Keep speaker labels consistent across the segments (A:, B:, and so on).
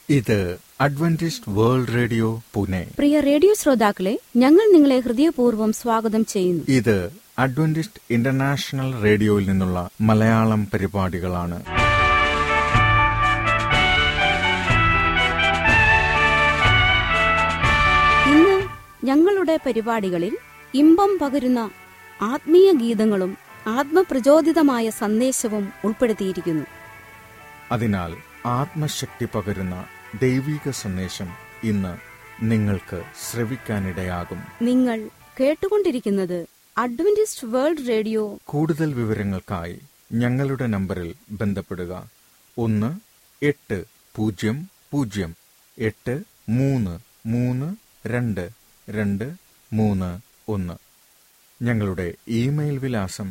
A: ഇത് Adventist World Radio Pune.
B: പ്രിയ radio ശ്രോതാക്കളെ, ഞങ്ങൾ നിങ്ങളെ ഹൃദയപൂർവ്വം സ്വാഗതം ചെയ്യുന്നു.
A: ഇത് അഡ്വന്റിസ്റ്റ് ഇന്റർനാഷണൽ റേഡിയോയിൽ നിന്നുള്ള മലയാളം പരിപാടികളാണ്.
B: ഇന്ന് ഞങ്ങളുടെ പരിപാടികളിൽ ഇമ്പം പകരുന്ന ആത്മീയ ഗീതങ്ങളും ആത്മപ്രചോദിതമായ സന്ദേശവും ഉൾപ്പെടുത്തിയിരിക്കുന്നു.
A: അതിനാൽ ആത്മശക്തി പകരുന്ന ദൈവിക സന്ദേശം ഇന്ന് നിങ്ങൾക്ക് ശ്രവിക്കാനിടയാകും.
B: നിങ്ങൾ കേട്ടുകൊണ്ടിരിക്കുന്നത് അഡ്വന്റിസ്റ്റ് വേൾഡ് റേഡിയോ.
A: കൂടുതൽ വിവരങ്ങൾക്കായി ഞങ്ങളുടെ നമ്പറിൽ ബന്ധപ്പെടുക. 1-800-332-231. ഞങ്ങളുടെ ഇമെയിൽ വിലാസം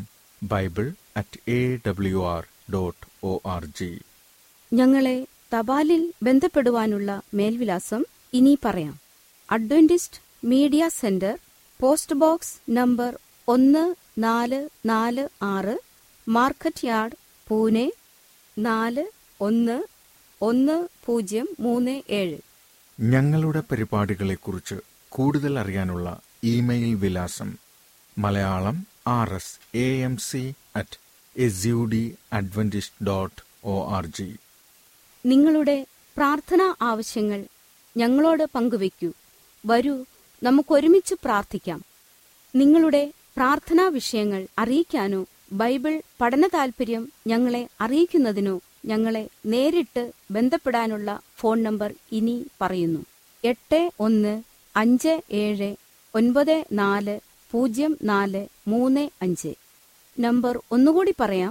A: bible@awr.org.
B: ഞങ്ങളെ തപാലിൽ ബന്ധപ്പെടുവാനുള്ള മേൽവിലാസം ഇനി പറയാം. Adventist Media Centre, post box number 1446, market yard, Pune 411037.
A: ഞങ്ങളുടെ പരിപാടികളെക്കുറിച്ച് കൂടുതൽ അറിയാനുള്ള ഇമെയിൽ വിലാസം മലയാളം rsAMC@SUDAdventist.org.
B: നിങ്ങളുടെ പ്രാർത്ഥനാ ആവശ്യങ്ങൾ ഞങ്ങളോട് പങ്കുവയ്ക്കൂ. വരൂ, നമുക്കൊരുമിച്ച് പ്രാർത്ഥിക്കാം. നിങ്ങളുടെ പ്രാർത്ഥനാ വിഷയങ്ങൾ അറിയിക്കാനോ ബൈബിൾ പഠന താൽപര്യം ഞങ്ങളെ അറിയിക്കുന്നതിനോ ഞങ്ങളെ നേരിട്ട് ബന്ധപ്പെടാനുള്ള ഫോൺ നമ്പർ ഇനി പറയുന്നു: 8157940435. നമ്പർ ഒന്നുകൂടി പറയാം: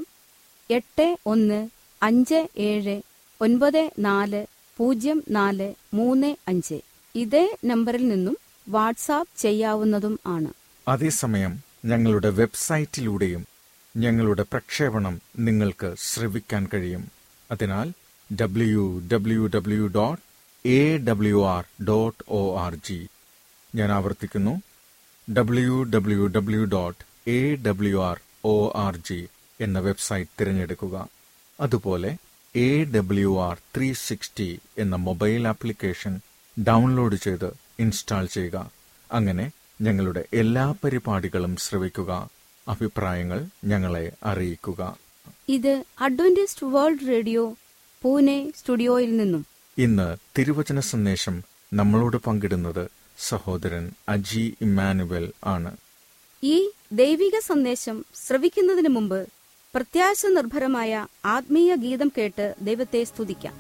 B: 8157940435. ഇതേ നമ്പറിൽ നിന്നും വാട്സാപ്പ് ചെയ്യാവുന്നതും ആണ്.
A: അതേസമയം ഞങ്ങളുടെ വെബ്സൈറ്റിലൂടെയും ഞങ്ങളുടെ പ്രക്ഷേപണം നിങ്ങൾക്ക് ശ്രവിക്കാൻ കഴിയും. അതിനാൽ www.awr.org. ഞാൻ ആവർത്തിക്കുന്നു, www.awr.org എന്ന വെബ്സൈറ്റ് തിരഞ്ഞെടുക്കുക. അതുപോലെ AWR 360 എന്ന മൊബൈൽ ആപ്ലിക്കേഷൻ ഡൗൺലോഡ് ചെയ്ത് ഇൻസ്റ്റാൾ ചെയ്യുക. അങ്ങനെ ഞങ്ങളുടെ എല്ലാ പരിപാടികളും ശ്രവിക്കുക. അഭിപ്രായങ്ങൾ ഞങ്ങളെ അറിയിക്കുക.
B: ഇത് അഡ്വന്റിസ്റ്റ് വേൾഡ് റേഡിയോ പൂനെ സ്റ്റുഡിയോയിൽ നിന്നും
A: ഇന്ന് തിരുവചന സന്ദേശം നമ്മളോട് പങ്കിടുന്നത് സഹോദരൻ അജി ഇമ്മാനുവൽ ആണ്.
B: ഈ ദൈവിക സന്ദേശം ശ്രവിക്കുന്നതിന് മുമ്പ് പ്രത്യാശ നിർഭരമായ ആത്മീയ ഗീതം കേട്ട് ദൈവത്തെ സ്തുതിക്കാം.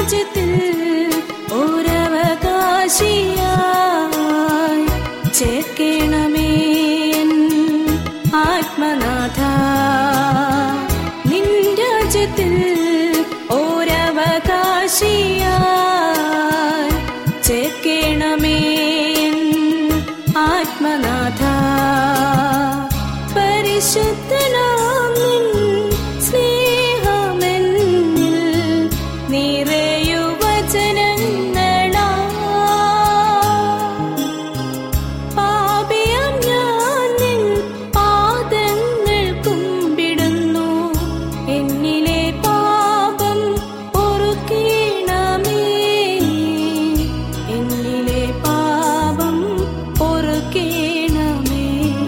C: രാജ്യത്തിൽ ഒരവകാശിയായി ചേർക്കണമേ ആത്മനാഥ. നിൻ രാജ്യത്തിൽ ഒരവകാശിയായി ചേർക്കണമേ ആത്മനാഥ. പരിശുദ്ധനാം നിൻ സ്നേഹമെന്നിൽ നിറയുവചനങ്ങളാ. പാപിയാം ഞാൻ നിൻ പാദങ്ങൾ കുമ്പിടുന്നു. എന്നിലെ പാപം പൊറുക്കണമേ, എന്നിലെ പാപം പൊറുക്കണമേ.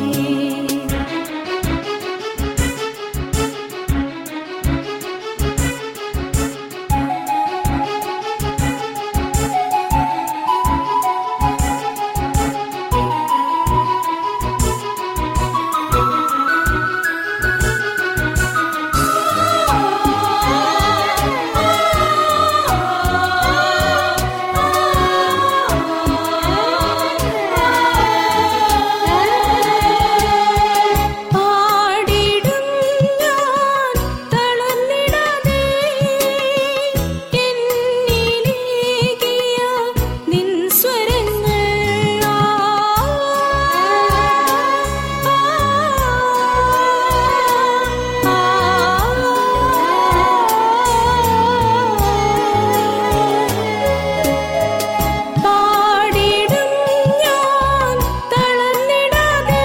C: പാടിടും ഞാൻ തളർന്നിടാതെ എന്നിലേകിയ നിൻ സ്വരങ്ങൾ. പാടിടും ഞാൻ തളർന്നിടാതെ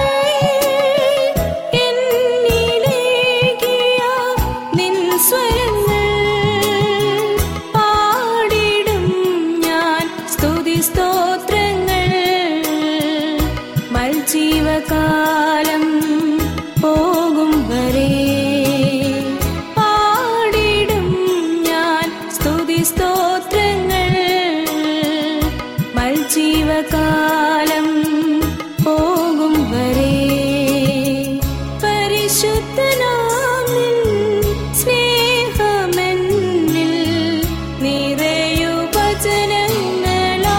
C: എന്നിലേകിയ നിൻ സ്വരങ്ങൾ. പാടിടും ഞാൻ സ്തുതി സ്തോത്രങ്ങൾ മൽജീവകാലം പോകും വരെ. പാടിടും ഞാൻ സ്തുതി സ്തോത്രങ്ങൾ മൽജീവകാലം പോകും വരെ. പരിശുദ്ധനാം നിൻ സ്നേഹമെന്നിൽ നിറയുവചനങ്ങളാ.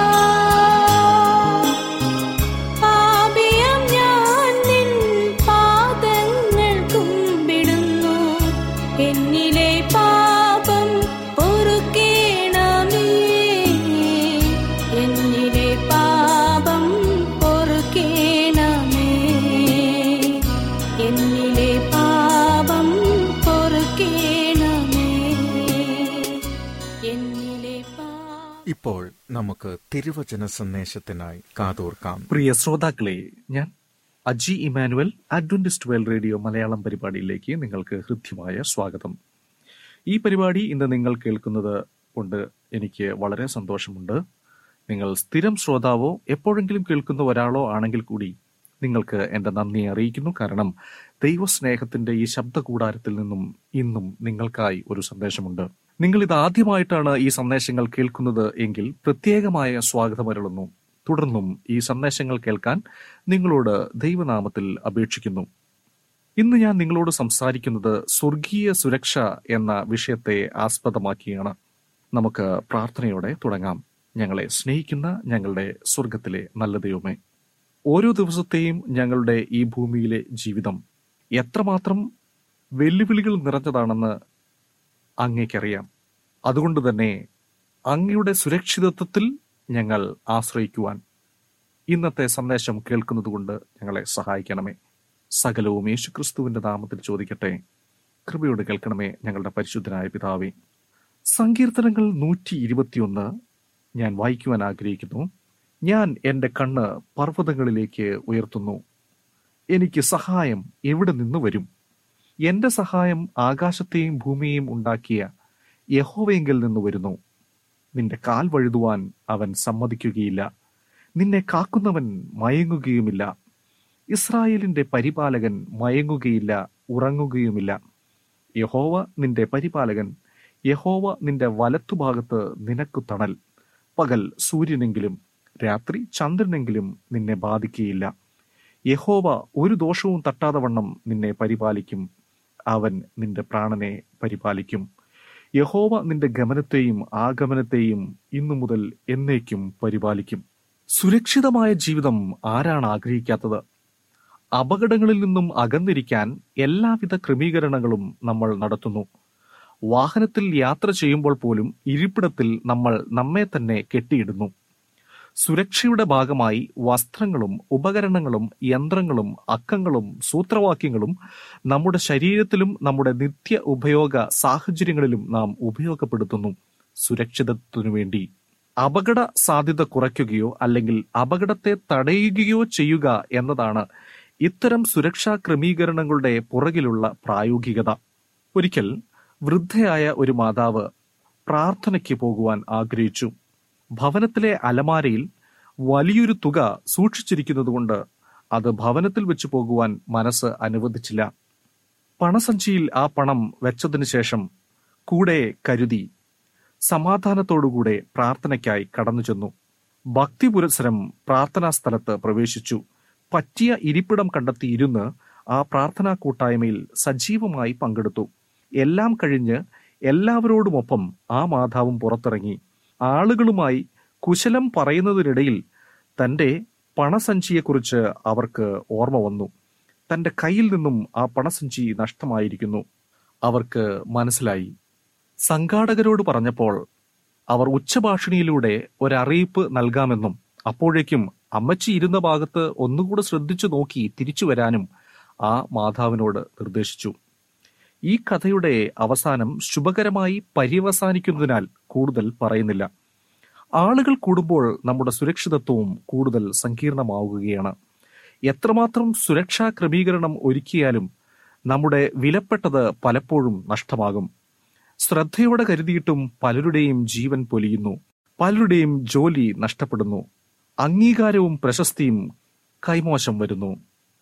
C: പാപിയാം ഞാൻ നിൻ പാദങ്ങൾ കുമ്പിടുന്നു. എന്നിലെ പാപം പൊറുക്കണമേ, എന്നിലെ പാപം പൊറുക്കണമേ, എന്നിലെ പാപം പൊറുക്കണമേ, എന്നിലെ പാപം.
A: ഇപ്പോൾ നമുക്ക് തിരുവചന സന്ദേശത്തിനായി കാതോർക്കാം.
D: പ്രിയ ശ്രോതാക്കളെ, ഞാൻ Aji Emmanuel, Adventist World Radio Malayalam പരിപാടിയിലേക്ക് നിങ്ങൾക്ക് ഹൃദ്യമായ സ്വാഗതം. ഈ പരിപാടി ഇന്ന് നിങ്ങൾ കേൾക്കുന്നത് കൊണ്ട് എനിക്ക് വളരെ സന്തോഷമുണ്ട്. നിങ്ങൾ സ്ഥിരം ശ്രോതാവോ എപ്പോഴെങ്കിലും കേൾക്കുന്ന ഒരാളോ ആണെങ്കിൽ കൂടി നിങ്ങൾക്ക് എൻ്റെ നന്ദി അറിയിക്കുന്നു. കാരണം ദൈവസ്നേഹത്തിന്റെ ഈ ശബ്ദ കൂടാരത്തിൽ നിന്നും ഇന്നും നിങ്ങൾക്കായി ഒരു സന്ദേശമുണ്ട്. നിങ്ങൾ ഇത് ആദ്യമായിട്ടാണ് ഈ സന്ദേശങ്ങൾ കേൾക്കുന്നത് എങ്കിൽ പ്രത്യേകമായ സ്വാഗതമരുളുന്നു. തുടർന്നും ഈ സന്ദേശങ്ങൾ കേൾക്കാൻ നിങ്ങളോട് ദൈവനാമത്തിൽ അപേക്ഷിക്കുന്നു. ഇന്ന് ഞാൻ നിങ്ങളോട് സംസാരിക്കുന്നത് സ്വർഗീയ സുരക്ഷ എന്ന വിഷയത്തെ ആസ്പദമാക്കിയാണ്. നമുക്ക് പ്രാർത്ഥനയോടെ തുടങ്ങാം. ഞങ്ങളെ സ്നേഹിക്കുന്ന ഞങ്ങളുടെ സ്വർഗത്തിലെ നല്ല ദൈവമേ, ഓരോ ദിവസത്തെയും ഞങ്ങളുടെ ഈ ഭൂമിയിലെ ജീവിതം എത്രമാത്രം വെല്ലുവിളികൾ നിറഞ്ഞതാണെന്ന് അങ്ങേക്കറിയാം. അതുകൊണ്ട് തന്നെ അങ്ങയുടെ സുരക്ഷിതത്വത്തിൽ ഞങ്ങൾ ആശ്രയിക്കുവാൻ ഇന്നത്തെ സന്ദേശം കേൾക്കുന്നതുകൊണ്ട് ഞങ്ങളെ സഹായിക്കണമേ. സകലവും യേശുക്രിസ്തുവിന്റെ നാമത്തിൽ ചോദിക്കട്ടെ. കൃപയോട് കേൾക്കണമേ ഞങ്ങളുടെ പരിശുദ്ധനായ പിതാവേ. സങ്കീർത്തനങ്ങൾ 121 ഞാൻ വായിക്കുവാൻ ആഗ്രഹിക്കുന്നു. ഞാൻ എൻ്റെ കണ്ണ് പർവ്വതങ്ങളിലേക്ക് ഉയർത്തുന്നു. എനിക്ക് സഹായം എവിടെ നിന്ന് വരും? എൻ്റെ സഹായം ആകാശത്തെയും ഭൂമിയെയും ഉണ്ടാക്കിയ യഹോവയെങ്കിൽ നിന്ന് വരുന്നു. നിന്റെ കാൽ വഴുതുവാൻ അവൻ സമ്മതിക്കുകയില്ല. നിന്നെ കാക്കുന്നവൻ മയങ്ങുകയുമില്ല. ഇസ്രായേലിന്റെ പരിപാലകൻ മയങ്ങുകയില്ല, ഉറങ്ങുകയുമില്ല. യഹോവ നിന്റെ പരിപാലകൻ. യഹോവ നിന്റെ വലത്തുഭാഗത്ത് നിനക്കു തണൽ. പകൽ സൂര്യനെങ്കിലും രാത്രി ചന്ദ്രനെങ്കിലും നിന്നെ ബാധിക്കുകയില്ല. യഹോവ ഒരു ദോഷവും തട്ടാതെ വണ്ണം നിന്നെ പരിപാലിക്കും. അവൻ നിന്റെ പ്രാണനെ പരിപാലിക്കും. യഹോവ നിന്റെ ഗമനത്തെയും ആഗമനത്തെയും ഇന്നു മുതൽ എന്നേക്കും പരിപാലിക്കും. സുരക്ഷിതമായ ജീവിതം ആരാണ് ആഗ്രഹിക്കാത്തത്? അപകടങ്ങളിൽ നിന്നും അകന്നിരിക്കാൻ എല്ലാവിധ ക്രമീകരണങ്ങളും നമ്മൾ നടത്തുന്നു. വാഹനത്തിൽ യാത്ര ചെയ്യുമ്പോൾ പോലും ഇരിപ്പിടത്തിൽ നമ്മൾ നമ്മെ തന്നെ കെട്ടിയിടുന്നു. സുരക്ഷയുടെ ഭാഗമായി വസ്ത്രങ്ങളും ഉപകരണങ്ങളും യന്ത്രങ്ങളും അക്കങ്ങളും സൂത്രവാക്യങ്ങളും നമ്മുടെ ശരീരത്തിലും നമ്മുടെ നിത്യ ഉപയോഗ സാഹചര്യങ്ങളിലും നാം ഉപയോഗപ്പെടുത്തുന്നു. സുരക്ഷിതത്വത്തിനു വേണ്ടി അപകട സാധ്യത കുറയ്ക്കുകയോ അല്ലെങ്കിൽ അപകടത്തെ തടയുകയോ ചെയ്യുക എന്നതാണ് ഇത്തരം സുരക്ഷാ ക്രമീകരണങ്ങളുടെ പുറകിലുള്ള പ്രായോഗികത. ഒരിക്കൽ വൃദ്ധയായ ഒരു മാതാവ് പ്രാർത്ഥനയ്ക്ക് പോകുവാൻ ആഗ്രഹിച്ചു. ഭവനത്തിലെ അലമാരയിൽ വലിയൊരു തുക സൂക്ഷിച്ചിരിക്കുന്നതുകൊണ്ട് അത് ഭവനത്തിൽ വെച്ച് പോകുവാൻ മനസ്സ് അനുവദിച്ചില്ല. പണസഞ്ചിയിൽ ആ പണം വെച്ചതിനു ശേഷം കൂടെ കരുതി സമാധാനത്തോടുകൂടെ പ്രാർത്ഥനയ്ക്കായി കടന്നു ചെന്നു. ഭക്തി പുരസ്സരം പ്രാർത്ഥനാ സ്ഥലത്ത് പ്രവേശിച്ചു. പറ്റിയ ഇരിപ്പിടം കണ്ടെത്തി ഇരുന്ന് ആ പ്രാർത്ഥനാ കൂട്ടായ്മയിൽ സജീവമായി പങ്കെടുത്തു. എല്ലാം കഴിഞ്ഞ് എല്ലാവരോടുമൊപ്പം ആ മാതാവും പുറത്തിറങ്ങി. ആളുകളുമായി കുശലം പറയുന്നതിനിടയിൽ തന്റെ പണസഞ്ചിയെക്കുറിച്ച് അവർക്ക് ഓർമ്മ വന്നു. തന്റെ കയ്യിൽ നിന്നും ആ പണസഞ്ചി നഷ്ടമായിരിക്കുന്നു. അവർക്ക് മനസ്സിലായി. സംഘാടകരോട് പറഞ്ഞപ്പോൾ അവർ ഉച്ചഭാഷിണിയിലൂടെ ഒരറിയിപ്പ് നൽകാമെന്നും അപ്പോഴേക്കും അമ്മച്ചി ഇരുന്ന ഭാഗത്ത് ഒന്നുകൂടെ ശ്രദ്ധിച്ചു നോക്കി തിരിച്ചു വരാനും ആ മാതാവിനോട് നിർദ്ദേശിച്ചു. ഈ കഥയുടെ അവസാനം ശുഭകരമായി പര്യവസാനിക്കുന്നതിനാൽ കൂടുതൽ പറയുന്നില്ല. ആളുകൾ കൂടുമ്പോൾ നമ്മുടെ സുരക്ഷിതത്വവും കൂടുതൽ സങ്കീർണമാവുകയാണ്. എത്രമാത്രം സുരക്ഷാ ക്രമീകരണം ഒരുക്കിയാലും നമ്മുടെ വിലപ്പെട്ടത് പലപ്പോഴും നഷ്ടമാകും. ശ്രദ്ധയോടെ കരുതിയിട്ടും പലരുടെയും ജീവൻ പൊലിയുന്നു. പലരുടെയും ജോലി നഷ്ടപ്പെടുന്നു. അംഗീകാരവും പ്രശസ്തിയും കൈമോശം വരുന്നു.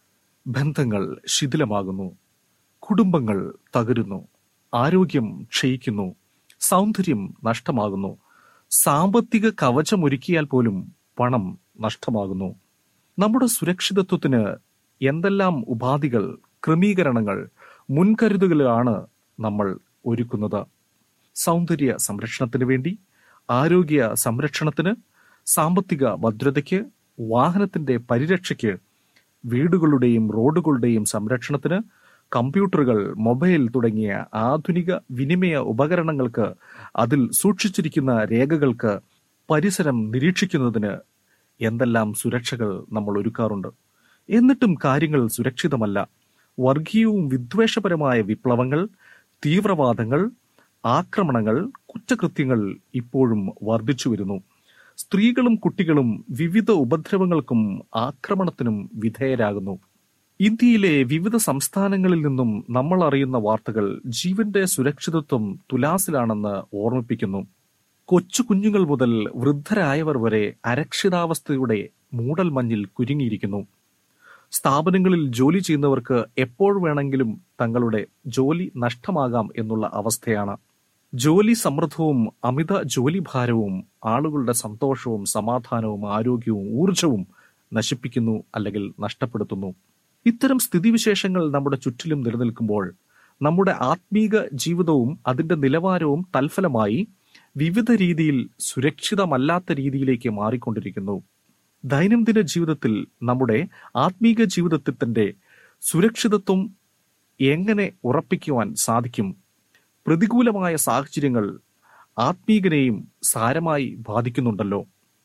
D: ബന്ധങ്ങൾ ശിഥിലമാകുന്നു. കുടുംബങ്ങൾ തകരുന്നു. ആരോഗ്യം ക്ഷയിക്കുന്നു. സൗന്ദര്യം നഷ്ടമാകുന്നു. സാമ്പത്തിക കവചമൊരുക്കിയാൽ പോലും പണം നഷ്ടമാകുന്നു. നമ്മുടെ സുരക്ഷിതത്വത്തിന് എന്തെല്ലാം ഉപാധികൾ, ക്രമീകരണങ്ങൾ, മുൻകരുതലുകളാണ് നമ്മൾ ഒരുക്കുന്നത്? സൗന്ദര്യ സംരക്ഷണത്തിന് വേണ്ടി, ആരോഗ്യ സംരക്ഷണത്തിന്, സാമ്പത്തിക ഭദ്രതയ്ക്ക്, വാഹനത്തിന്റെ പരിരക്ഷയ്ക്ക്, വീടുകളുടെയും റോഡുകളുടെയും സംരക്ഷണത്തിന്, കമ്പ്യൂട്ടറുകൾ, മൊബൈൽ തുടങ്ങിയ ആധുനിക വിനിമയ ഉപകരണങ്ങൾക്ക്, അതിൽ സൂക്ഷിച്ചിരിക്കുന്ന രേഖകൾക്ക്, പരിസരം നിരീക്ഷിക്കുന്നതിന് എന്തെല്ലാം സുരക്ഷകൾ നമ്മൾ ഒരുക്കാറുണ്ട്. എന്നിട്ടും കാര്യങ്ങൾ സുരക്ഷിതമല്ല. വർഗീയവും വിദ്വേഷപരമായ വിപ്ലവങ്ങൾ, തീവ്രവാദങ്ങൾ, ആക്രമണങ്ങൾ, കുറ്റകൃത്യങ്ങൾ ഇപ്പോഴും വർദ്ധിച്ചു വരുന്നു. സ്ത്രീകളും കുട്ടികളും വിവിധ ഉപദ്രവങ്ങൾക്കും ആക്രമണത്തിനും വിധേയരാകുന്നു. ഇന്ത്യയിലെ വിവിധ സംസ്ഥാനങ്ങളിൽ നിന്നും നമ്മൾ അറിയുന്ന വാർത്തകൾ ജീവന്റെ സുരക്ഷിതത്വം തുലാസിലാണെന്ന് ഓർമ്മിപ്പിക്കുന്നു. കൊച്ചു കുഞ്ഞുങ്ങൾ മുതൽ വൃദ്ധരായവർ വരെ അരക്ഷിതാവസ്ഥയുടെ മൂടൽ മഞ്ഞിൽ കുരുങ്ങിയിരിക്കുന്നു. സ്ഥാപനങ്ങളിൽ ജോലി ചെയ്യുന്നവർക്ക് എപ്പോൾ വേണമെങ്കിലും തങ്ങളുടെ ജോലി നഷ്ടമാകാം എന്നുള്ള അവസ്ഥയാണ്. ജോലി സമ്മർദ്ദവും അമിത ജോലിഭാരവും ആളുകളുടെ സന്തോഷവും സമാധാനവും ആരോഗ്യവും ഊർജവും നശിപ്പിക്കുന്നു അല്ലെങ്കിൽ നഷ്ടപ്പെടുത്തുന്നു. ഇത്തരം സ്ഥിതിവിശേഷങ്ങൾ നമ്മുടെ ചുറ്റിലും നിലനിൽക്കുമ്പോൾ നമ്മുടെ ആത്മീക ജീവിതവും അതിന്റെ നിലവാരവും തൽഫലമായി വിവിധ രീതിയിൽ സുരക്ഷിതമല്ലാത്ത രീതിയിലേക്ക് മാറിക്കൊണ്ടിരിക്കുന്നു. ദൈനംദിന ജീവിതത്തിൽ നമ്മുടെ ആത്മീക ജീവിതത്തിന്റെ സുരക്ഷിതത്വം എങ്ങനെ ഉറപ്പിക്കുവാൻ സാധിക്കും? പ്രതികൂലമായ സാഹചര്യങ്ങൾ ആത്മീകനെയും സാരമായി ബാധിക്കുന്നുണ്ടല്ലോ.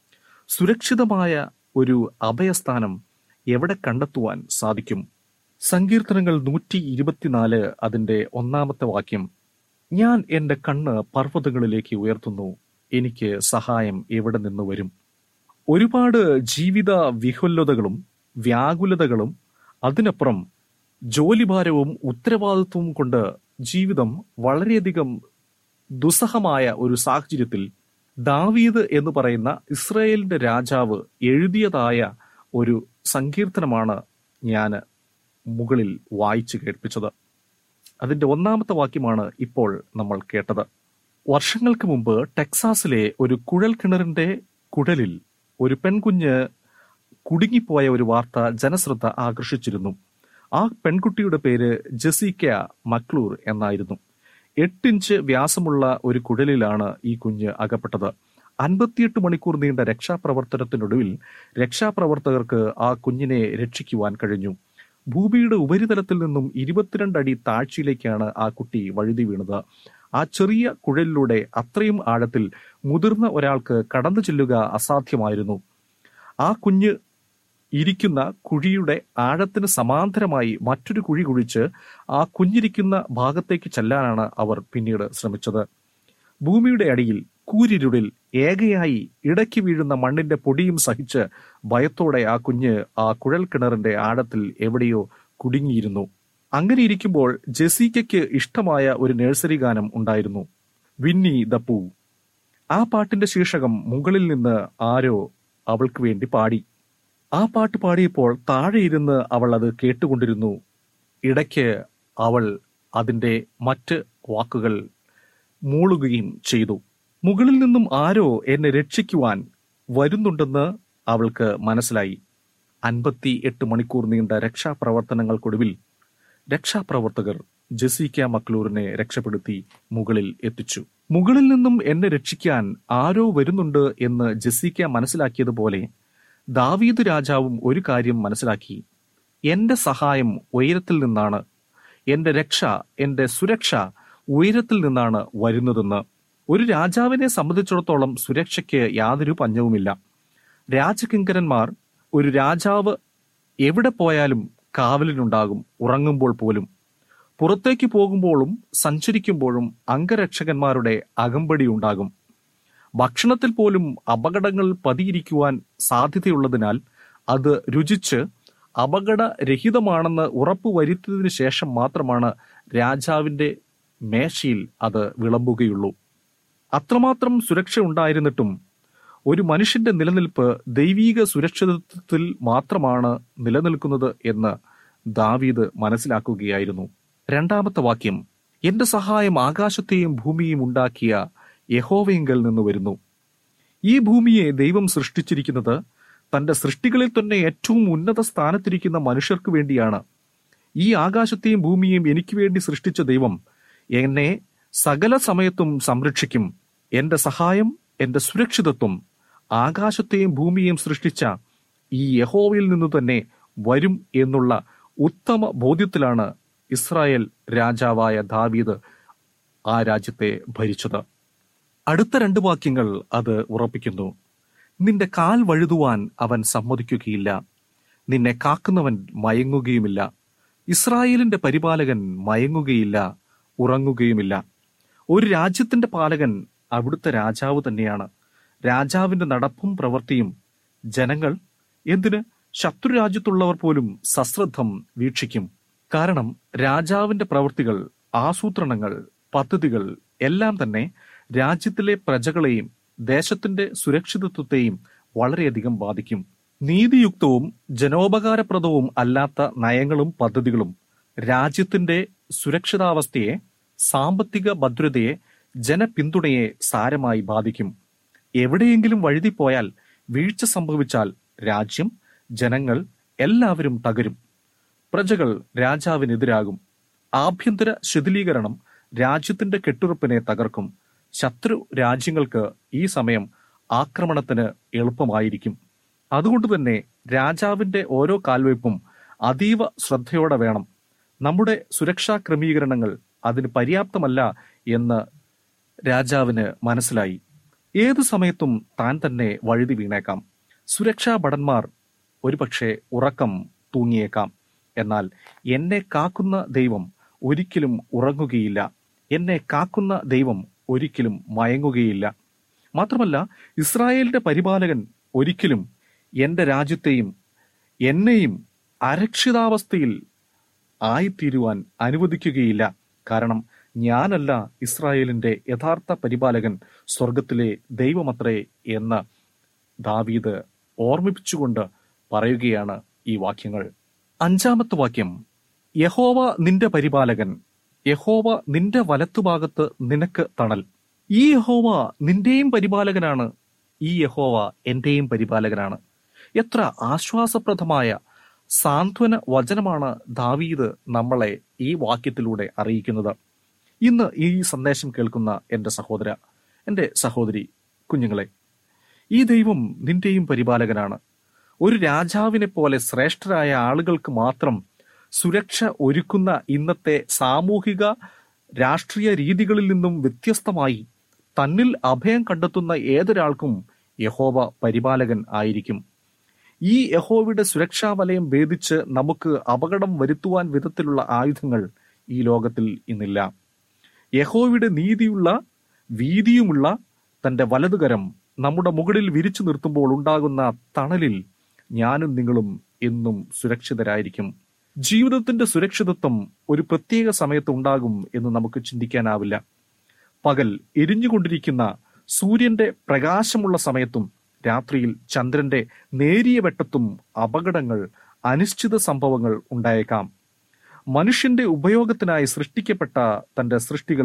D: സുരക്ഷിതമായ ഒരു അഭയസ്ഥാനം എവിടെ കണ്ടെത്തുവാൻ സാധിക്കും? സങ്കീർത്തനങ്ങൾ 124 അതിന്റെ 1-ാമത്തെ വാക്യം: ഞാൻ എന്റെ കണ്ണ് പർവ്വതങ്ങളിലേക്ക് ഉയർത്തുന്നു, എനിക്ക് സഹായം എവിടെ നിന്ന് വരും? ഒരുപാട് ജീവിത വിഹുലതകളും വ്യാകുലതകളും അതിനപ്പുറം ജോലിഭാരവും ഉത്തരവാദിത്വവും കൊണ്ട് ജീവിതം വളരെയധികം ദുസ്സഹമായ ഒരു സാഹചര്യത്തിൽ ദാവീദ് എന്ന് പറയുന്ന ഇസ്രായേലിന്റെ രാജാവ് എഴുതിയതായ ഒരു സങ്കീർത്തനമാണ് ഞാൻ മുകളിൽ വായിച്ചു കേൾപ്പിച്ചത്. അതിന്റെ 1-ാമത്തെ വാക്യമാണ് ഇപ്പോൾ നമ്മൾ കേട്ടത്. വർഷങ്ങൾക്ക് മുമ്പ് ടെക്സാസിലെ ഒരു കുഴൽ കിണറിന്റെ കുഴലിൽ ഒരു പെൺകുഞ്ഞ് കുടുങ്ങിപ്പോയ ഒരു വാർത്ത ജനശ്രദ്ധ ആകർഷിച്ചിരുന്നു. ആ പെൺകുട്ടിയുടെ പേര് ജെസിക്ക മക്ലൂർ എന്നായിരുന്നു. 8 ഇഞ്ച് വ്യാസമുള്ള ഒരു കുഴലിലാണ് ഈ കുഞ്ഞ് അകപ്പെട്ടത്. 58 മണിക്കൂർ നീണ്ട രക്ഷാപ്രവർത്തനത്തിനൊടുവിൽ രക്ഷാപ്രവർത്തകർക്ക് ആ കുഞ്ഞിനെ രക്ഷിക്കുവാൻ കഴിഞ്ഞു. ഭൂമിയുടെ ഉപരിതലത്തിൽ നിന്നും 22 അടി താഴ്ചയിലേക്കാണ് ആ കുട്ടി വഴുതി വീണത്. ആ ചെറിയ കുഴലിലൂടെ അത്രയും ആഴത്തിൽ മുതിർന്ന ഒരാൾക്ക് കടന്നു ചെല്ലുക അസാധ്യമായിരുന്നു. ആ കുഞ്ഞ് ഇരിക്കുന്ന കുഴിയുടെ ആഴത്തിന് സമാന്തരമായി മറ്റൊരു കുഴി കുഴിച്ച് ആ കുഞ്ഞിരിക്കുന്ന ഭാഗത്തേക്ക് ചെല്ലാനാണ് അവർ പിന്നീട് ശ്രമിച്ചത്. ഭൂമിയുടെ അടിയിൽ കൂരിരുളിൽ ഏകയായി ഇടയ്ക്ക് വീഴുന്ന മണ്ണിന്റെ പൊടിയും സഹിച്ച് ഭയത്തോടെ ആ കുഞ്ഞ് ആ കുഴൽ കിണറിന്റെ ആഴത്തിൽ എവിടെയോ കുടുങ്ങിയിരുന്നു. അങ്ങനെ ഇരിക്കുമ്പോൾ ജെസീക്കയ്ക്ക് ഇഷ്ടമായ ഒരു നഴ്സറി ഗാനം ഉണ്ടായിരുന്നു, വിന്നി ദ പൂ. ആ പാട്ടിന്റെ ശീർഷകം മുകളിൽ നിന്ന് ആരോ അവൾക്ക് വേണ്ടി പാടി. ആ പാട്ട് പാടിയപ്പോൾ താഴെ ഇരുന്ന് അവൾ അത് കേട്ടുകൊണ്ടിരുന്നു. ഇടയ്ക്ക് അവൾ അതിന്റെ മറ്റ് വാക്കുകൾ മൂളുകയും ചെയ്തു. മുകളിൽ നിന്നും ആരോ എന്നെ രക്ഷിക്കുവാൻ വരുന്നുണ്ടെന്ന് അവൾക്ക് മനസ്സിലായി. 58 മണിക്കൂർ നീണ്ട രക്ഷാപ്രവർത്തനങ്ങൾക്കൊടുവിൽ രക്ഷാപ്രവർത്തകർ ജെസീക്ക മക്ലൂറിനെ രക്ഷപ്പെടുത്തി മുകളിൽ എത്തിച്ചു. മുകളിൽ നിന്നും എന്നെ രക്ഷിക്കാൻ ആരോ വരുന്നുണ്ട് എന്ന് ജെസീക്ക മനസ്സിലാക്കിയതുപോലെ ദാവീദ് രാജാവും ഒരു കാര്യം മനസ്സിലാക്കി. എന്റെ സഹായം ഉയരത്തിൽ നിന്നാണ്, എന്റെ രക്ഷ, എന്റെ സുരക്ഷ ഉയരത്തിൽ നിന്നാണ് വരുന്നതെന്ന്. ഒരു രാജാവിനെ സംബന്ധിച്ചിടത്തോളം സുരക്ഷയ്ക്ക് യാതൊരു പഞ്ഞവുമില്ല. രാജകിങ്കരന്മാർ ഒരു രാജാവ് എവിടെ പോയാലും കാവലിനുണ്ടാകും. ഉറങ്ങുമ്പോൾ പോലും, പുറത്തേക്ക് പോകുമ്പോഴും സഞ്ചരിക്കുമ്പോഴും അംഗരക്ഷകന്മാരുടെ അകമ്പടി ഉണ്ടാകും. ഭക്ഷണത്തിൽ പോലും അപകടങ്ങൾ പതിയിരിക്കുവാൻ സാധ്യതയുള്ളതിനാൽ അത് രുചിച്ച് അപകടരഹിതമാണെന്ന് ഉറപ്പുവരുത്തിയതിനു ശേഷം മാത്രമാണ് രാജാവിന്റെ മേശയിൽ അത് വിളമ്പുകയുള്ളൂ. അത്രമാത്രം സുരക്ഷ ഉണ്ടായിരുന്നിട്ടും ഒരു മനുഷ്യന്റെ നിലനിൽപ്പ് ദൈവീക സുരക്ഷിതത്വത്തിൽ മാത്രമാണ് നിലനിൽക്കുന്നത് എന്ന് ദാവീദ് മനസ്സിലാക്കുകയായിരുന്നു. 2-ാമത്തെ വാക്യം, എന്റെ സഹായം ആകാശത്തെയും ഭൂമിയും ഉണ്ടാക്കിയ യഹോവയിങ്കൽ നിന്ന് വരുന്നു. ഈ ഭൂമിയെ ദൈവം സൃഷ്ടിച്ചിരിക്കുന്നത് തന്റെ സൃഷ്ടികളിൽ തന്നെ ഏറ്റവും ഉന്നത സ്ഥാനത്തിരിക്കുന്ന മനുഷ്യർക്ക് വേണ്ടിയാണ്. ഈ ആകാശത്തെയും ഭൂമിയെയും എനിക്ക് വേണ്ടി സൃഷ്ടിച്ച ദൈവം എന്നെ സകല സമയത്തും സംരക്ഷിക്കും. എന്റെ സഹായം, എന്റെ സുരക്ഷിതത്വം ആകാശത്തെയും ഭൂമിയെയും സൃഷ്ടിച്ച ഈ യഹോവയിൽ നിന്ന് തന്നെ വരും എന്നുള്ള ഉത്തമ ബോധ്യത്തിലാണ് ഇസ്രായേൽ രാജാവായ ദാവീദ് ആ രാജ്യത്തെ ഭരിച്ചത്. അടുത്ത 2 വാക്യങ്ങൾ അത് ഉറപ്പിക്കുന്നു. നിന്റെ കാൽ വഴുതുവാൻ അവൻ സമ്മതിക്കുകയില്ല, നിന്നെ കാക്കുന്നവൻ മയങ്ങുകയുമില്ല. ഇസ്രായേലിന്റെ പരിപാലകൻ മയങ്ങുകയില്ല, ഉറങ്ങുകയുമില്ല. ഒരു രാജ്യത്തിന്റെ പാലകൻ അവിടുത്തെ രാജാവ് തന്നെയാണ്. രാജാവിന്റെ നടപ്പും പ്രവൃത്തിയും ജനങ്ങൾ, എന്തിന് ശത്രുരാജ്യത്തുള്ളവർ പോലും സശ്രദ്ധം വീക്ഷിക്കും. കാരണം രാജാവിന്റെ പ്രവൃത്തികൾ, ആസൂത്രണങ്ങൾ, പദ്ധതികൾ എല്ലാം തന്നെ രാജ്യത്തിലെ പ്രജകളെയും ദേശത്തിന്റെ സുരക്ഷിതത്വത്തെയും വളരെയധികം ബാധിക്കും. നീതിയുക്തവും ജനോപകാരപ്രദവും അല്ലാത്ത നയങ്ങളും പദ്ധതികളും രാജ്യത്തിന്റെ സുരക്ഷിതാവസ്ഥയെ, സാമ്പത്തിക ഭദ്രതയെ, ജനപിന്തുണയെ സാരമായി ബാധിക്കും. എവിടെയെങ്കിലും വഴുതിപ്പോയാൽ, വീഴ്ച സംഭവിച്ചാൽ രാജ്യം, ജനങ്ങൾ എല്ലാവരും തകരും. പ്രജകൾ രാജാവിനെതിരാകും. ആഭ്യന്തര ശിഥിലീകരണം രാജ്യത്തിന്റെ കെട്ടുറപ്പിനെ തകർക്കും. ശത്രു രാജ്യങ്ങൾക്ക് ഈ സമയം ആക്രമണത്തിന് എളുപ്പമായിരിക്കും. അതുകൊണ്ട് തന്നെ രാജാവിന്റെ ഓരോ കാൽവയ്പും അതീവ ശ്രദ്ധയോടെ വേണം. നമ്മുടെ സുരക്ഷാ ക്രമീകരണങ്ങൾ അതിന് പര്യാപ്തമല്ല എന്ന് രാജാവിന് മനസ്സിലായി. ഏതു സമയത്തും താൻ തന്നെ വഴുതി വീണേക്കാം. സുരക്ഷാ ഭടന്മാർ ഒരുപക്ഷെ ഉറക്കം തൂങ്ങിയേക്കാം. എന്നാൽ എന്നെ കാക്കുന്ന ദൈവം ഒരിക്കലും ഉറങ്ങുകയില്ല, എന്നെ കാക്കുന്ന ദൈവം ഒരിക്കലും മയങ്ങുകയില്ല. മാത്രമല്ല, ഇസ്രായേലിന്റെ പരിപാലകൻ ഒരിക്കലും എന്റെ രാജ്യത്തെയും എന്നെയും അരക്ഷിതാവസ്ഥയിൽ ആയിത്തീരുവാൻ അനുവദിക്കുകയില്ല. കാരണം ഞാനല്ല ഇസ്രായേലിന്റെ യഥാർത്ഥ പരിപാലകൻ, സ്വർഗത്തിലെ ദൈവമത്രേ എന്ന് ദാവീദ് ഓർമ്മിപ്പിച്ചുകൊണ്ട് പറയുകയാണ് ഈ വാക്യങ്ങൾ. 5-ാമത്തെ വാക്യം, യഹോവ നിന്റെ പരിപാലകൻ, യഹോവ നിന്റെ വലത്തുഭാഗത്ത് നിനക്ക് തണൽ. ഈ യഹോവ നിന്റെയും പരിപാലകനാണ്, ഈ യഹോവ എന്റെയും പരിപാലകനാണ്. എത്ര ആശ്വാസപ്രദമായ സാന്ത്വന വചനമാണ് ദാവീദ് നമ്മളെ ഈ വാക്യത്തിലൂടെ അറിയിക്കുന്നത്. ഇന്ന് ഈ സന്ദേശം കേൾക്കുന്ന എൻ്റെ സഹോദര, എൻ്റെ സഹോദരി, കുഞ്ഞുങ്ങളെ, ഈ ദൈവം നിന്റെയും പരിപാലകനാണ്. ഒരു രാജാവിനെ പോലെ ശ്രേഷ്ഠരായ ആളുകൾക്ക് മാത്രം സുരക്ഷ ഒരുക്കുന്ന ഇന്നത്തെ സാമൂഹിക രാഷ്ട്രീയ രീതികളിൽ നിന്നും വ്യത്യസ്തമായി തന്നിൽ അഭയം കണ്ടെത്തുന്ന ഏതൊരാൾക്കും യഹോവ പരിപാലകൻ ആയിരിക്കും. ഈ യഹോവയുടെ സുരക്ഷാ വലയം ഭേദിച്ച് നമുക്ക് അപകടം വരുത്തുവാൻ വിധത്തിലുള്ള ആയുധങ്ങൾ ഈ ലോകത്തിൽ ഇന്നില്ല. യഹോവയുടെ നീതിയുള്ള വീതിയുമുള്ള തന്റെ വലതുകരം നമ്മുടെ മുകളിൽ വിരിച്ചു നിർത്തുമ്പോൾ ഉണ്ടാകുന്ന തണലിൽ ഞാനും നിങ്ങളും എന്നും സുരക്ഷിതരായിരിക്കും. ജീവിതത്തിന്റെ സുരക്ഷിതത്വം ഒരു പ്രത്യേക സമയത്ത് ഉണ്ടാകും എന്ന് നമുക്ക് ചിന്തിക്കാനാവില്ല. പകൽ എരിഞ്ഞുകൊണ്ടിരിക്കുന്ന സൂര്യന്റെ പ്രകാശമുള്ള സമയത്തും രാത്രിയിൽ ചന്ദ്രന്റെ നേരിയ വെട്ടത്തും അപകടങ്ങൾ, അനിശ്ചിത സംഭവങ്ങൾ ഉണ്ടായേക്കാം. മനുഷ്യന്റെ ഉപയോഗത്തിനായി സൃഷ്ടിക്കപ്പെട്ട തന്റെ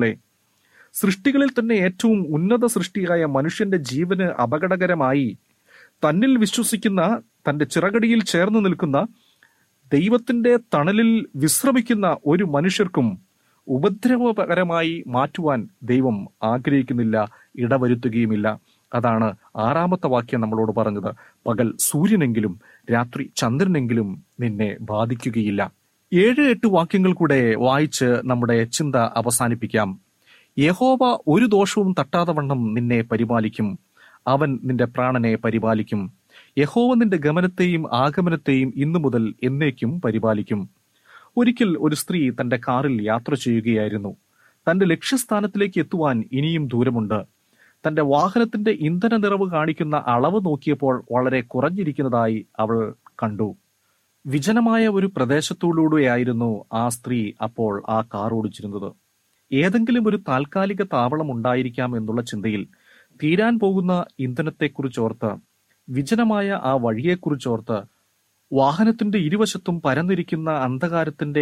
D: സൃഷ്ടികളിൽ തന്നെ ഏറ്റവും ഉന്നത സൃഷ്ടിയായ മനുഷ്യന്റെ ജീവന് അപകടകരമായി തന്നിൽ വിശ്വസിക്കുന്ന, തന്റെ ചിറകടിയിൽ ചേർന്ന് നിൽക്കുന്ന, ദൈവത്തിന്റെ തണലിൽ വിശ്രമിക്കുന്ന ഒരു മനുഷ്യർക്കും ഉപദ്രവകരമായി മാറ്റുവാൻ ദൈവം ആഗ്രഹിക്കുന്നില്ല, ഇടവരുത്തുകയുമില്ല. അതാണ് 6ാമത്തെ വാക്യം നമ്മളോട് പറഞ്ഞത്. പകൽ സൂര്യനെങ്കിലും രാത്രി ചന്ദ്രനെങ്കിലും നിന്നെ ബാധിക്കുകയില്ല. 7-8 വാക്യങ്ങൾ കൂടെ വായിച്ച് നമ്മുടെ ചിന്ത അവസാനിപ്പിക്കാം. യഹോവ ഒരു ദോഷവും തട്ടാതെ വണ്ണം നിന്നെ പരിപാലിക്കും. അവൻ നിന്റെ പ്രാണനെ പരിപാലിക്കും. യഹോവ നിന്റെ ഗമനത്തെയും ആഗമനത്തെയും ഇന്നു മുതൽ എന്നേക്കും പരിപാലിക്കും. ഒരിക്കൽ ഒരു സ്ത്രീ തന്റെ കാറിൽ യാത്ര ചെയ്യുകയായിരുന്നു. തന്റെ ലക്ഷ്യസ്ഥാനത്തിലേക്ക് എത്തുവാൻ ഇനിയും ദൂരമുണ്ട്. തന്റെ വാഹനത്തിന്റെ ഇന്ധന നിറവ് കാണിക്കുന്ന അളവ് നോക്കിയപ്പോൾ വളരെ കുറഞ്ഞിരിക്കുന്നതായി അവൾ കണ്ടു. വിജനമായ ഒരു പ്രദേശത്തോടുകൂടിയായിരുന്നു ആ സ്ത്രീ അപ്പോൾ ആ കാർ ഓടിച്ചിരുന്നത്. ഏതെങ്കിലും ഒരു താൽക്കാലിക താവളം ഉണ്ടായിരിക്കാം എന്നുള്ള ചിന്തയിൽ തീരാൻ പോകുന്ന ഇന്ധനത്തെക്കുറിച്ചോർത്ത്, വിജനമായ ആ വഴിയെക്കുറിച്ചോർത്ത്, വാഹനത്തിന്റെ ഇരുവശത്തും പരന്നിരിക്കുന്ന അന്ധകാരത്തിന്റെ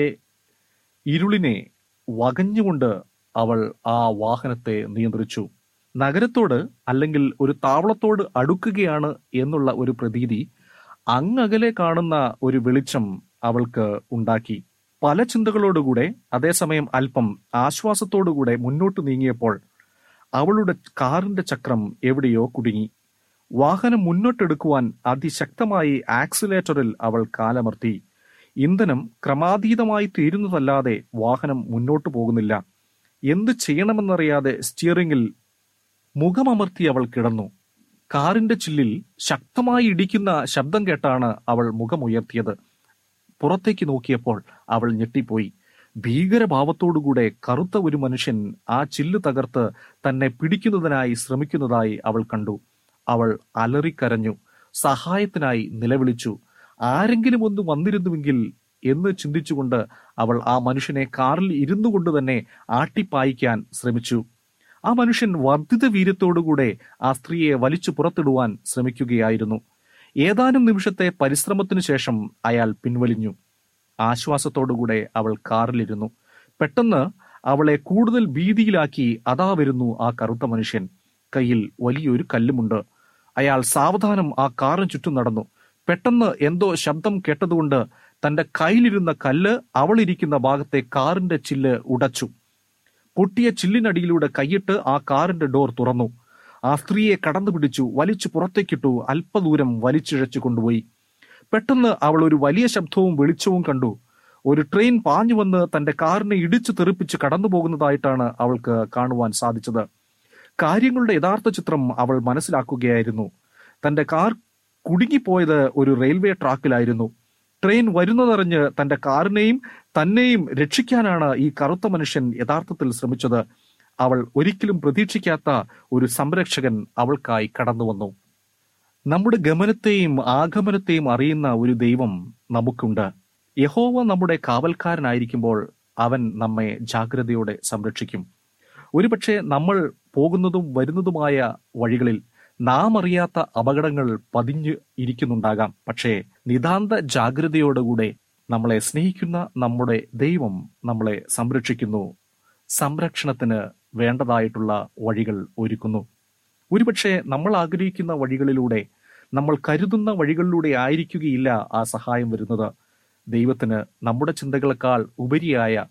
D: ഇരുളിനെ വകഞ്ഞുകൊണ്ട് അവൾ ആ വാഹനത്തെ നിയന്ത്രിച്ചു. നഗരത്തോട് അല്ലെങ്കിൽ ഒരു താവളത്തോട് അടുക്കുകയാണ് എന്നുള്ള ഒരു പ്രതീതി അങ്ങകലെ കാണുന്ന ഒരു വെളിച്ചം അവൾക്ക് ഉണ്ടാക്കി. പല ചിന്തകളോടുകൂടെ അതേസമയം അല്പം ആശ്വാസത്തോടുകൂടെ മുന്നോട്ട് നീങ്ങിയപ്പോൾ അവളുടെ കാറിന്റെ ചക്രം എവിടെയോ കുടുങ്ങി. വാഹനം മുന്നോട്ടെടുക്കുവാൻ അതിശക്തമായി ആക്സിലേറ്ററിൽ അവൾ കാലമർത്തി. ഇന്ധനം ക്രമാതീതമായി തീരുന്നതല്ലാതെ വാഹനം മുന്നോട്ട് പോകുന്നില്ല. എന്ത് ചെയ്യണമെന്നറിയാതെ സ്റ്റിയറിംഗിൽ മുഖമമർത്തി അവൾ കിടന്നു. കാറിന്റെ ചില്ലിൽ ശക്തമായി ഇടിക്കുന്ന ശബ്ദം കേട്ടാണ് അവൾ മുഖമുയർത്തിയത്. പുറത്തേക്ക് നോക്കിയപ്പോൾ അവൾ ഞെട്ടിപ്പോയി. ഭീകരഭാവത്തോടുകൂടെ കറുത്ത ഒരു മനുഷ്യൻ ആ ചില്ല് തകർത്ത് തന്നെ പിടിക്കുന്നതിനായി ശ്രമിക്കുന്നതായി അവൾ കണ്ടു. അവൾ അലറിക്കരഞ്ഞു, സഹായത്തിനായി നിലവിളിച്ചു. ആരെങ്കിലും ഒന്ന് വന്നിരുന്നുവെങ്കിൽ എന്ന് ചിന്തിച്ചുകൊണ്ട് അവൾ ആ മനുഷ്യനെ കാറിൽ ഇരുന്നു കൊണ്ട് തന്നെ ആട്ടിപ്പായിക്കാൻ ശ്രമിച്ചു. ആ മനുഷ്യൻ വർദ്ധിത വീര്യത്തോടുകൂടെ ആ സ്ത്രീയെ വലിച്ചു പുറത്തിടുവാൻ ശ്രമിക്കുകയായിരുന്നു. ഏതാനും നിമിഷത്തെ പരിശ്രമത്തിനു ശേഷം അയാൾ പിൻവലിഞ്ഞു. ആശ്വാസത്തോടുകൂടെ അവൾ കാറിലിരുന്നു. പെട്ടെന്ന് അവളെ കൂടുതൽ ഭീതിയിലാക്കി അതാ വരുന്നു ആ കറുത്ത മനുഷ്യൻ. കയ്യിൽ വലിയൊരു കല്ലുമുണ്ട്. അയാൾ സാവധാനം ആ കാറിന് ചുറ്റും നടന്നു. പെട്ടെന്ന് എന്തോ ശബ്ദം കേട്ടതുകൊണ്ട് തന്റെ കയ്യിലിരുന്ന കല്ല് അവളിരിക്കുന്ന ഭാഗത്തെ കാറിന്റെ ചില്ല് ഉടച്ചു. പൊട്ടിയ ചില്ലിനടിയിലൂടെ കൈയിട്ട് ആ കാറിന്റെ ഡോർ തുറന്നു. ആ സ്ത്രീയെ കടന്നു പിടിച്ചു വലിച്ചു പുറത്തേക്കിട്ടു. അല്പദൂരം വലിച്ചിഴച്ചു കൊണ്ടുപോയി. പെട്ടെന്ന് അവൾ ഒരു വലിയ ശബ്ദവും വെളിച്ചവും കണ്ടു. ഒരു ട്രെയിൻ പാഞ്ഞു വന്ന് തന്റെ കാറിനെ ഇടിച്ചു തെറിപ്പിച്ച് കടന്നു പോകുന്നതായിട്ടാണ് അവൾക്ക് കാണുവാൻ സാധിച്ചത്. കാര്യങ്ങളുടെ യഥാർത്ഥ ചിത്രം അവൾ മനസ്സിലാക്കുകയായിരുന്നു. തന്റെ കാർ കുടുങ്ങിപ്പോയത് ഒരു റെയിൽവേ ട്രാക്കിലായിരുന്നു. ട്രെയിൻ വരുന്നതറിഞ്ഞ് തന്റെ കാറിനെയും തന്നെയും രക്ഷിക്കാനാണ് ഈ കറുത്ത മനുഷ്യൻ യഥാർത്ഥത്തിൽ ശ്രമിച്ചത്. അവൾ ഒരിക്കലും പ്രതീക്ഷിക്കാത്ത ഒരു സംരക്ഷകൻ അവൾക്കായി കടന്നു വന്നു. നമ്മുടെ ഗമനത്തെയും ആഗമനത്തെയും അറിയുന്ന ഒരു ദൈവം നമുക്കുണ്ട്. യഹോവ നമ്മുടെ കാവൽക്കാരനായിരിക്കുമ്പോൾ അവൻ നമ്മെ ജാഗ്രതയോടെ സംരക്ഷിക്കും. ഒരുപക്ഷെ നമ്മൾ പോകുന്നതും വരുന്നതുമായ വഴികളിൽ നാം അറിയാത്ത അപകടങ്ങൾ പതിഞ്ഞു ഇരിക്കുന്നുണ്ടാകാം. പക്ഷേ നിതാന്ത ജാഗ്രതയോടുകൂടെ നമ്മളെ സ്നേഹിക്കുന്ന നമ്മുടെ ദൈവം നമ്മളെ സംരക്ഷിക്കുന്നു. സംരക്ഷണത്തിന് വേണ്ടതായിട്ടുള്ള വഴികൾ ഒരുക്കുന്നു. ഒരുപക്ഷെ നമ്മൾ ആഗ്രഹിക്കുന്ന വഴികളിലൂടെ, നമ്മൾ കരുതുന്ന വഴികളിലൂടെ ആയിരിക്കുകയില്ല ആ സഹായം വരുന്നത്. ദൈവത്തിന് നമ്മുടെ ചിന്തകളെക്കാൾ ഉപരിയായ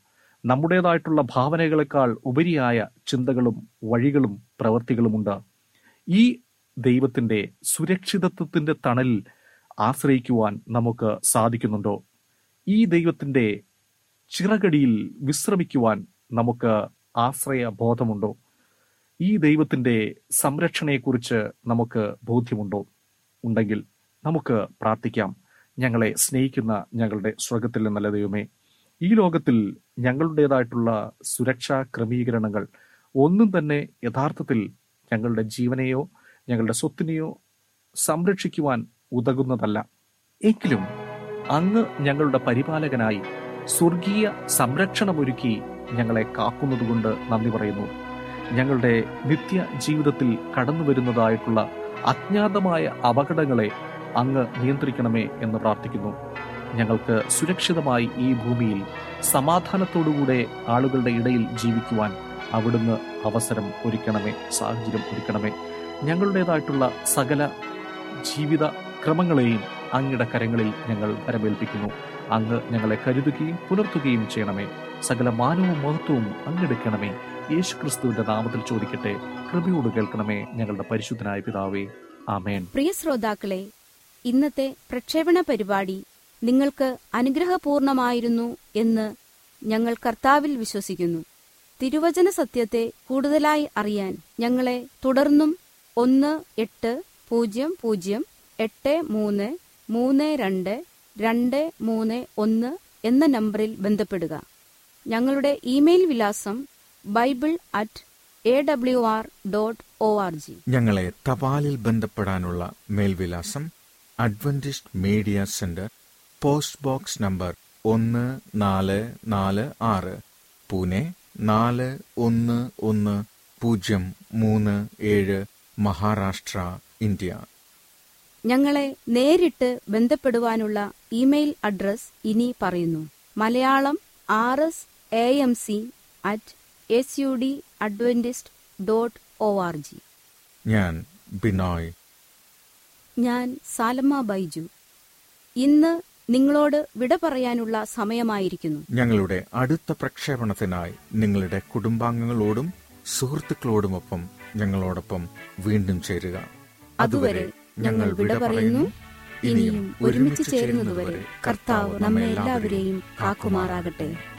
D: നമ്മുടേതായിട്ടുള്ള ഭാവനകളെക്കാൾ ഉപരിയായ ചിന്തകളും വഴികളും പ്രവൃത്തികളുമുണ്ട്. ഈ ദൈവത്തിന്റെ സുരക്ഷിതത്വത്തിന്റെ തണലിൽ ആശ്രയിക്കുവാൻ നമുക്ക് സാധിക്കുന്നുണ്ടോ? ഈ ദൈവത്തിന്റെ ചിറകടിയിൽ വിശ്രമിക്കുവാൻ നമുക്ക് ആശ്രയബോധമുണ്ടോ? ഈ ദൈവത്തിന്റെ സംരക്ഷണയെക്കുറിച്ച് നമുക്ക് ബോധ്യമുണ്ടോ? ഉണ്ടെങ്കിൽ നമുക്ക് പ്രാർത്ഥിക്കാം. ഞങ്ങളെ സ്നേഹിക്കുന്ന ഞങ്ങളുടെ സ്വർഗ്ഗത്തിലെ നല്ല ദൈവമേ, ഈ ലോകത്തിൽ ഞങ്ങളുടേതായിട്ടുള്ള സുരക്ഷാ ക്രമീകരണങ്ങൾ ഒന്നും തന്നെ യഥാർത്ഥത്തിൽ ഞങ്ങളുടെ ജീവനെയോ ഞങ്ങളുടെ സ്വത്തിനെയോ സംരക്ഷിക്കുവാൻ ഉതകുന്നതല്ല. എങ്കിലും അങ്ങ് ഞങ്ങളുടെ പരിപാലകനായി സ്വർഗീയ സംരക്ഷണമൊരുക്കി ഞങ്ങളെ കാക്കുന്നതുകൊണ്ട് നന്ദി പറയുന്നു. ഞങ്ങളുടെ നിത്യ ജീവിതത്തിൽ കടന്നു വരുന്നതായിട്ടുള്ള അജ്ഞാതമായ അപകടങ്ങളെ അങ്ങ് നിയന്ത്രിക്കണമേ എന്ന് പ്രാർത്ഥിക്കുന്നു. ഞങ്ങൾക്ക് സുരക്ഷിതമായി ഈ ഭൂമിയിൽ സമാധാനത്തോടുകൂടെ ആളുകളുടെ ഇടയിൽ ജീവിക്കുവാൻ അവിടുന്ന് അവസരം ഒരുക്കണമേ, സാഹചര്യം ഒരുക്കണമേ. ഞങ്ങളുടേതായിട്ടുള്ള സകല ജീവിത ക്രമങ്ങളെയും അങ്ങയുടെ കരങ്ങളിൽ ഞങ്ങൾ വരമേൽപ്പിക്കുന്നു. അങ്ങ് ഞങ്ങളെ കരുതുകയും പുലർത്തുകയും ചെയ്യണമേ. സകല മാനവും മഹത്വവും അങ്ങെടുക്കണമേ. യേശു ക്രിസ്തുവിന്റെ നാമത്തിൽ ചോദിക്കട്ടെ, കൃപയോട് കേൾക്കണമേ ഞങ്ങളുടെ പരിശുദ്ധനായ പിതാവേ, ആമേൻ.
B: പ്രിയ ശ്രോതാക്കളെ, ഇന്നത്തെ പ്രക്ഷേപണ പരിപാടി നിങ്ങൾക്ക് അനുഗ്രഹപൂർണമായിരുന്നു എന്ന് ഞങ്ങൾ കർത്താവിൽ വിശ്വസിക്കുന്നു. തിരുവചന സത്യത്തെ കൂടുതലായി അറിയാൻ ഞങ്ങളെ തുടർന്നും 1-800-83-32-231 എന്ന നമ്പറിൽ ബന്ധപ്പെടുക. ഞങ്ങളുടെ ഇമെയിൽ വിലാസം bible@awr.org.
A: ഞങ്ങളെ തപാലിൽ ബന്ധപ്പെടാനുള്ള മേൽവിലാസം Adventist Media Centre, post box number 1446, Pune 411037, Maharashtra, India.
B: ഞങ്ങളെ നേരിട്ട് ബന്ധപ്പെടുവാനുള്ള ഇമെയിൽ അഡ്രസ് ഇനി പറയുന്നു: മലയാളം rsAMC@sudadventist.org.
A: ഞാൻ ബിനോയ്.
B: ഞാൻ സാലമ്മ ബൈജു. ഇന്ന് നിങ്ങളോട് വിട പറയാനുള്ള സമയമായിരിക്കുന്നു.
A: ഞങ്ങളുടെ അടുത്ത പ്രക്ഷേപണത്തിനായി നിങ്ങളുടെ കുടുംബാംഗങ്ങളോടും സുഹൃത്തുക്കളോടുമൊപ്പം ഞങ്ങളോടൊപ്പം വീണ്ടും ചേരുക.
B: അതുവരെ ഞങ്ങൾ വിട പറയുന്നു. ഇനിയും ഒരുമിച്ച് ചേരുന്നതുവരെ കർത്താവ് നമ്മെ എല്ലാവരെയും കാക്കുമാറാകട്ടെ.